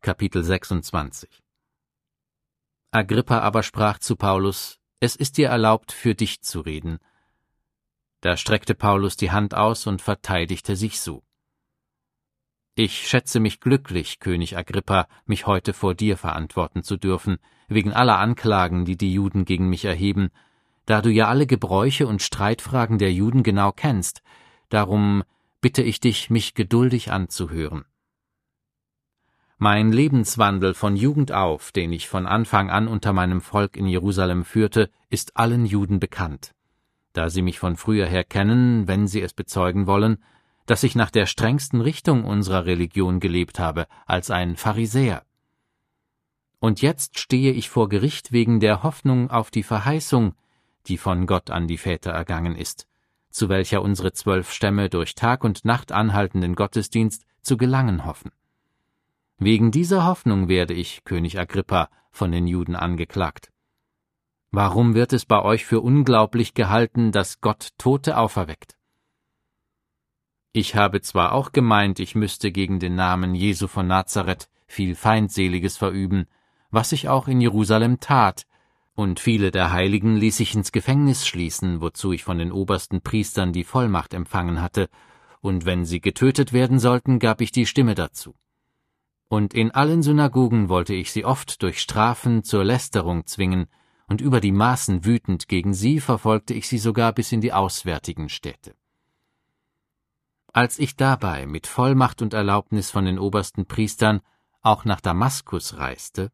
Kapitel 26. Agrippa aber sprach zu Paulus: Es ist dir erlaubt, für dich zu reden. Da streckte Paulus die Hand aus und verteidigte sich so: Ich schätze mich glücklich, König Agrippa, mich heute vor dir verantworten zu dürfen, wegen aller Anklagen, die die Juden gegen mich erheben, da du ja alle Gebräuche und Streitfragen der Juden genau kennst. Darum bitte ich dich, mich geduldig anzuhören. Mein Lebenswandel von Jugend auf, den ich von Anfang an unter meinem Volk in Jerusalem führte, ist allen Juden bekannt, da sie mich von früher her kennen, wenn sie es bezeugen wollen, dass ich nach der strengsten Richtung unserer Religion gelebt habe, als ein Pharisäer. Und jetzt stehe ich vor Gericht wegen der Hoffnung auf die Verheißung, die von Gott an die Väter ergangen ist, zu welcher unsere 12 Stämme durch Tag und Nacht anhaltenden Gottesdienst zu gelangen hoffen. Wegen dieser Hoffnung werde ich, König Agrippa, von den Juden angeklagt. Warum wird es bei euch für unglaublich gehalten, dass Gott Tote auferweckt? Ich habe zwar auch gemeint, ich müsste gegen den Namen Jesu von Nazareth viel Feindseliges verüben, was ich auch in Jerusalem tat, und viele der Heiligen ließ ich ins Gefängnis schließen, wozu ich von den obersten Priestern die Vollmacht empfangen hatte, und wenn sie getötet werden sollten, gab ich die Stimme dazu. Und in allen Synagogen wollte ich sie oft durch Strafen zur Lästerung zwingen, und über die Maßen wütend gegen sie verfolgte ich sie sogar bis in die auswärtigen Städte. Als ich dabei mit Vollmacht und Erlaubnis von den obersten Priestern auch nach Damaskus reiste,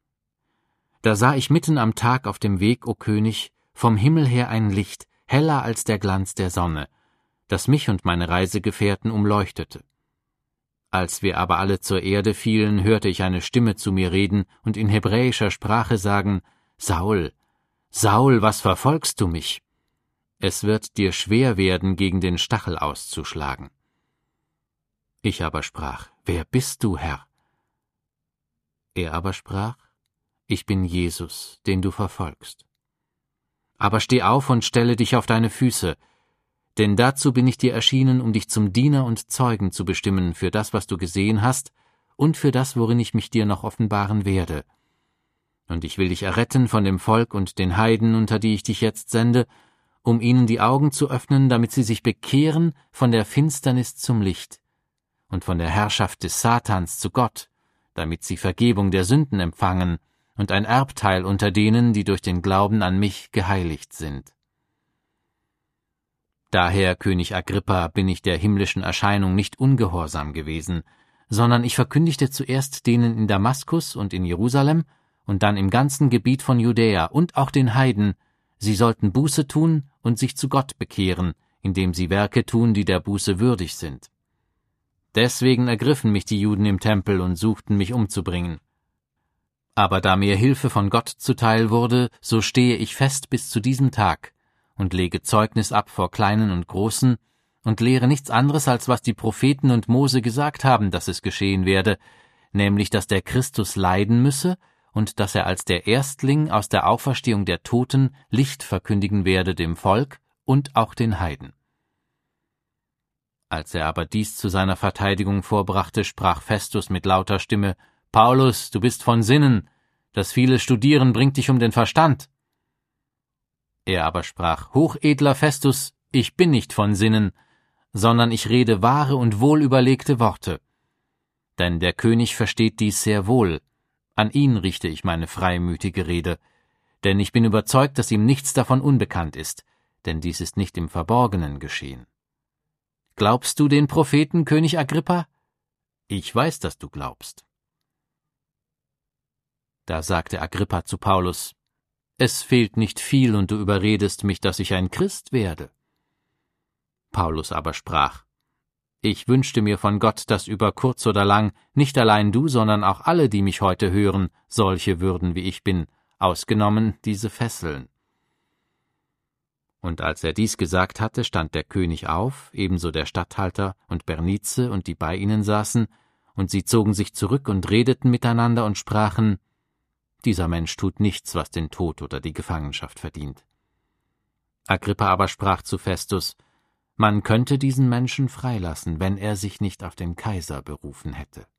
da sah ich mitten am Tag auf dem Weg, o König, vom Himmel her ein Licht, heller als der Glanz der Sonne, das mich und meine Reisegefährten umleuchtete. Als wir aber alle zur Erde fielen, hörte ich eine Stimme zu mir reden und in hebräischer Sprache sagen: Saul, Saul, was verfolgst du mich? Es wird dir schwer werden, gegen den Stachel auszuschlagen. Ich aber sprach: Wer bist du, Herr? Er aber sprach: Ich bin Jesus, den du verfolgst. Aber steh auf und stelle dich auf deine Füße, denn dazu bin ich dir erschienen, um dich zum Diener und Zeugen zu bestimmen für das, was du gesehen hast, und für das, worin ich mich dir noch offenbaren werde. Und ich will dich erretten von dem Volk und den Heiden, unter die ich dich jetzt sende, um ihnen die Augen zu öffnen, damit sie sich bekehren von der Finsternis zum Licht und von der Herrschaft des Satans zu Gott, damit sie Vergebung der Sünden empfangen und ein Erbteil unter denen, die durch den Glauben an mich geheiligt sind. Daher, König Agrippa, bin ich der himmlischen Erscheinung nicht ungehorsam gewesen, sondern ich verkündigte zuerst denen in Damaskus und in Jerusalem und dann im ganzen Gebiet von Judäa und auch den Heiden, sie sollten Buße tun und sich zu Gott bekehren, indem sie Werke tun, die der Buße würdig sind. Deswegen ergriffen mich die Juden im Tempel und suchten mich umzubringen. Aber da mir Hilfe von Gott zuteil wurde, so stehe ich fest bis zu diesem Tag und lege Zeugnis ab vor Kleinen und Großen und lehre nichts anderes, als was die Propheten und Mose gesagt haben, dass es geschehen werde, nämlich, dass der Christus leiden müsse und dass er als der Erstling aus der Auferstehung der Toten Licht verkündigen werde dem Volk und auch den Heiden. Als er aber dies zu seiner Verteidigung vorbrachte, sprach Festus mit lauter Stimme: Paulus, du bist von Sinnen, das viele Studieren bringt dich um den Verstand. Er aber sprach: Hochedler Festus, ich bin nicht von Sinnen, sondern ich rede wahre und wohlüberlegte Worte. Denn der König versteht dies sehr wohl. An ihn richte ich meine freimütige Rede, denn ich bin überzeugt, dass ihm nichts davon unbekannt ist, denn dies ist nicht im Verborgenen geschehen. Glaubst du den Propheten, König Agrippa? Ich weiß, dass du glaubst. Da sagte Agrippa zu Paulus: Es fehlt nicht viel, und du überredest mich, dass ich ein Christ werde. Paulus aber sprach: Ich wünschte mir von Gott, dass über kurz oder lang nicht allein du, sondern auch alle, die mich heute hören, solche würden, wie ich bin, ausgenommen diese Fesseln. Und als er dies gesagt hatte, stand der König auf, ebenso der Statthalter und Bernice und die bei ihnen saßen, und sie zogen sich zurück und redeten miteinander und sprachen: Dieser Mensch tut nichts, was den Tod oder die Gefangenschaft verdient. Agrippa aber sprach zu Festus: Man könnte diesen Menschen freilassen, wenn er sich nicht auf den Kaiser berufen hätte.